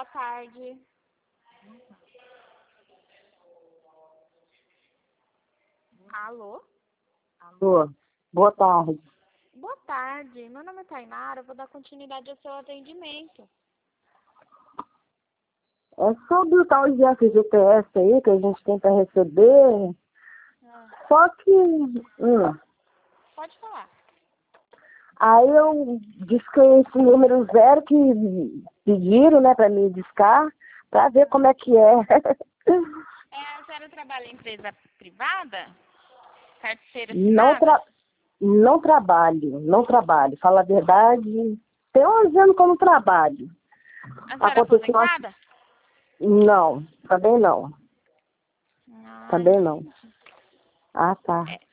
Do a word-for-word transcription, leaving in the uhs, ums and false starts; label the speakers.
Speaker 1: boa tarde. Alô?
Speaker 2: Alô, boa tarde.
Speaker 1: Boa tarde, meu nome é Tainara, eu vou dar continuidade ao seu atendimento.
Speaker 2: É sobre o tal de F G T S aí que a gente tenta receber,
Speaker 1: Ah,
Speaker 2: só que hum,
Speaker 1: pode falar.
Speaker 2: aí eu disquei esse número zero que pediram, né, pra me discar, pra ver como é que é.
Speaker 1: É, a senhora trabalha em empresa privada? Carteira
Speaker 2: Não,
Speaker 1: assinada?
Speaker 2: tra não trabalho, não trabalho, fala a verdade. Tem onze anos que eu não trabalho.
Speaker 1: A senhora é
Speaker 2: Aconteceu uma...
Speaker 1: aposentada?
Speaker 2: Não, também não,
Speaker 1: Ah,
Speaker 2: também não.
Speaker 1: entendi.
Speaker 2: Ah, tá.
Speaker 1: É,